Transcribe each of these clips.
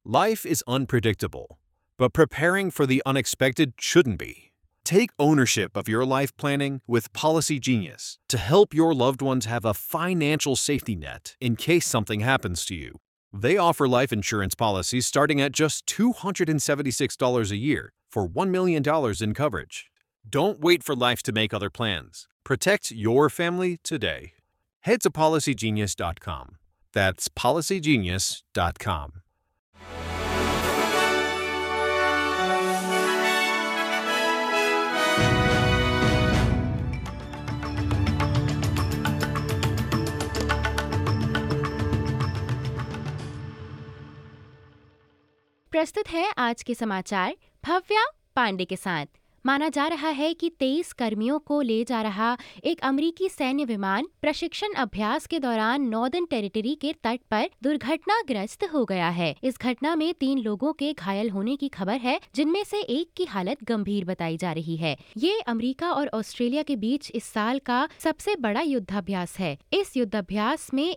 Life is unpredictable, but preparing for the unexpected shouldn't be. Take ownership of your life planning with Policy Genius to help your loved ones have a financial safety net in case something happens to you. They offer life insurance policies starting at just $276 a year for $1 million in coverage. Don't wait for life to make other plans. Protect your family today. Head to PolicyGenius.com. That's PolicyGenius.com. प्रस्तुत है आज के समाचार भव्या पांडे के साथ। माना जा रहा है कि 23 कर्मियों को ले जा रहा एक अमेरिकी सैन्य विमान प्रशिक्षण अभ्यास के दौरान नॉर्दर्न टेरिटरी के तट पर दुर्घटनाग्रस्त हो गया है। इस घटना में 3 लोगों के घायल होने की खबर है, जिनमें से एक की हालत गंभीर बताई जा रही है। ये अमेरिका और ऑस्ट्रेलिया के बीच इस साल का सबसे बड़ा युद्धाभ्यास है। इस युद्धाभ्यास में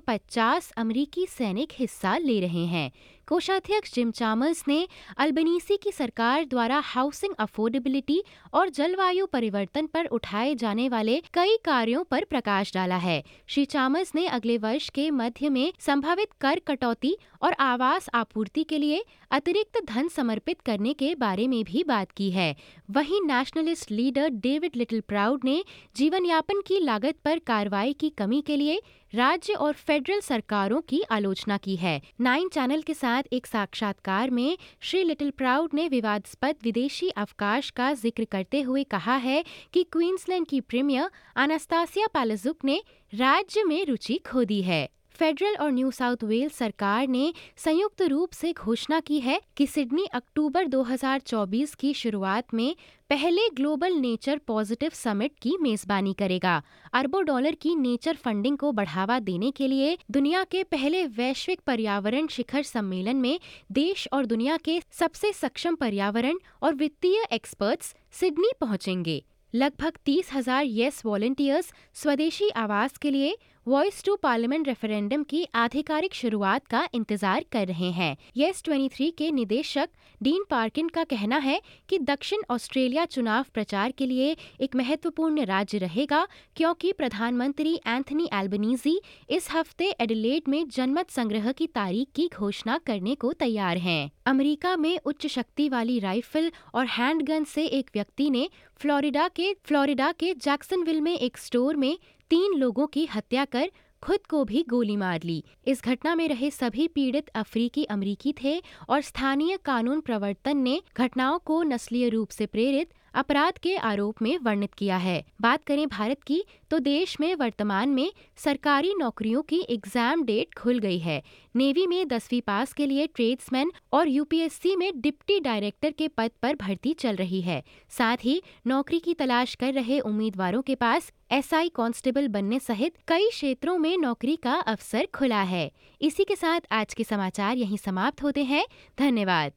150 अमेरिकी सैनिक हिस्सा ले रहे हैं। कोषाध्यक्ष जिम चामर्स ने अल्बनीसी की सरकार द्वारा हाउसिंग अफोर्डेबिलिटी और जलवायु परिवर्तन पर उठाए जाने वाले कई कार्यों पर प्रकाश डाला है। श्री चामर्स ने अगले वर्ष के मध्य में संभावित कर कटौती और आवास आपूर्ति के लिए अतिरिक्त धन समर्पित करने के बारे में भी बात की है। वहीं nationalist leader David Littleproud ने जीवन यापन की लागत पर कार्रवाई की कमी के लिए राज्य और फेडरल सरकारों की आलोचना की है। 9 चैनल के साथ एक साक्षात्कार में श्री लिटिल प्राउड ने विवादास्पद विदेशी अवकाश का जिक्र करते हुए कहा है कि क्वींसलैंड की प्रीमियर एनास्तासिया पैलाज़ुक ने राज्य में रुचि खो दी है। फेडरल और न्यू साउथ वेल्स सरकार ने संयुक्त रूप से घोषणा की है कि सिडनी अक्टूबर 2024 की शुरुआत में पहले ग्लोबल नेचर पॉजिटिव समिट की मेजबानी करेगा। अरबों डॉलर की नेचर फंडिंग को बढ़ावा देने के लिए दुनिया के पहले वैश्विक पर्यावरण शिखर सम्मेलन में देश और दुनिया के सबसे सक्षम पर्यावरण और वित्तीय एक्सपर्ट्स सिडनी पहुंचेंगे। लगभग 30,000 येस वॉलंटियर्स स्वदेशी आवास के लिए वॉइस टू पार्लियामेंट रेफरेंडम की आधिकारिक शुरुआत का इंतजार कर रहे हैं। येस 23 के निदेशक डीन पार्किन का कहना है कि दक्षिण ऑस्ट्रेलिया चुनाव प्रचार के लिए एक महत्वपूर्ण राज्य रहेगा, क्योंकि प्रधानमंत्री एंथनी एल्बनीजी इस हफ्ते एडिलेड में जनमत संग्रह की तारीख की घोषणा करने को तैयार हैं। अमेरिका में उच्च शक्ति वाली राइफल और हैंडगन से एक व्यक्ति ने फ्लोरिडा के जैक्सनविल में एक स्टोर में 3 लोगों की हत्या कर खुद को भी गोली मार ली। इस घटना में रहे सभी पीड़ित अफ्रीकी अमेरिकी थे और स्थानीय कानून प्रवर्तन ने घटनाओं को नस्लीय रूप से प्रेरित अपराध के आरोप में वर्णित किया है। बात करें भारत की, तो देश में वर्तमान में सरकारी नौकरियों की एग्जाम डेट खुल गई है। नेवी में 10वीं पास के लिए ट्रेड्समैन और यूपीएससी में डिप्टी डायरेक्टर के पद पर भर्ती चल रही है। साथ ही नौकरी की तलाश कर रहे उम्मीदवारों के पास एसआई कांस्टेबल बनने सहित कई क्षेत्रों में नौकरी का अवसर खुला है। इसी के साथ आज के समाचार यहीं समाप्त होते हैं। धन्यवाद।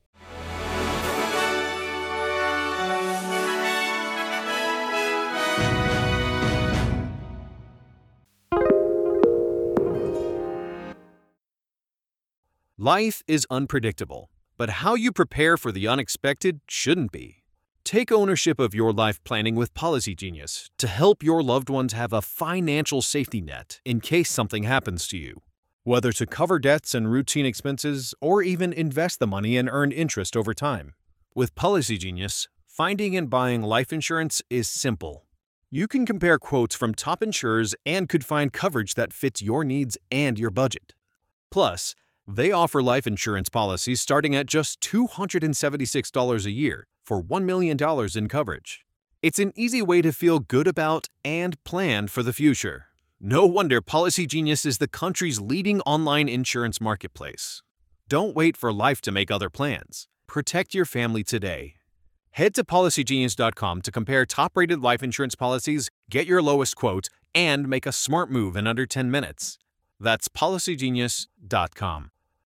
Life is unpredictable, but how you prepare for the unexpected shouldn't be. Take ownership of your life planning with Policy Genius to help your loved ones have a financial safety net in case something happens to you. Whether to cover debts and routine expenses or even invest the money and earn interest over time. With Policy Genius, finding and buying life insurance is simple. You can compare quotes from top insurers and could find coverage that fits your needs and your budget. Plus, they offer life insurance policies starting at just $276 a year for $1 million in coverage. It's an easy way to feel good about and plan for the future. No wonder Policy Genius is the country's leading online insurance marketplace. Don't wait for life to make other plans. Protect your family today. Head to PolicyGenius.com to compare top-rated life insurance policies, get your lowest quote, and make a smart move in under 10 minutes. That's PolicyGenius.com.